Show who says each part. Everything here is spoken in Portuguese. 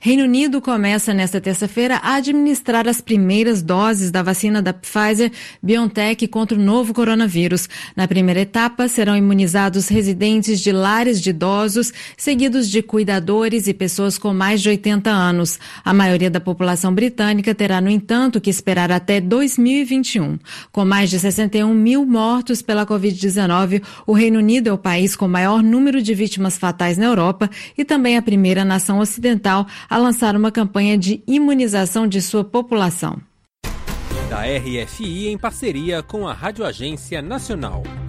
Speaker 1: Reino Unido começa nesta terça-feira a administrar as primeiras doses da vacina da Pfizer-BioNTech contra o novo coronavírus. Na primeira etapa, serão imunizados residentes de lares de idosos, seguidos de cuidadores e pessoas com mais de 80 anos. A maioria da população britânica terá, no entanto, que esperar até 2021. Com mais de 61 mil mortos pela Covid-19, o Reino Unido é o país com maior número de vítimas fatais na Europa e também a primeira nação ocidental a lançar uma campanha de imunização de sua população.
Speaker 2: Da RFI em parceria com a Rádio Agência Nacional.